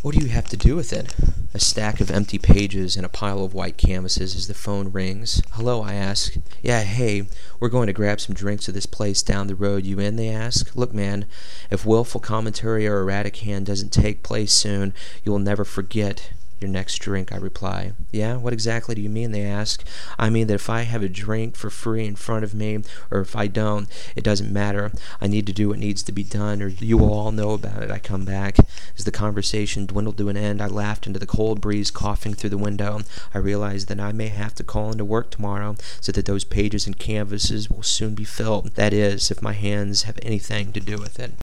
What do you have to do with it? A stack of empty pages and a pile of white canvases as the phone rings. Hello, I ask. Yeah, hey, we're going to grab some drinks at this place down the road. You in, they ask. Look, man, if willful commentary or erratic hand doesn't take place soon, you will never forget your next drink, I reply. Yeah, what exactly do you mean, they ask. I mean that if I have a drink for free in front of me, or if I don't, it doesn't matter. I need to do what needs to be done, or you will all know about it, I come back. As the conversation dwindled to an end, I laughed into the cold breeze coughing through the window. I realized that I may have to call into work tomorrow, so that those pages and canvases will soon be filled. That is, if my hands have anything to do with it.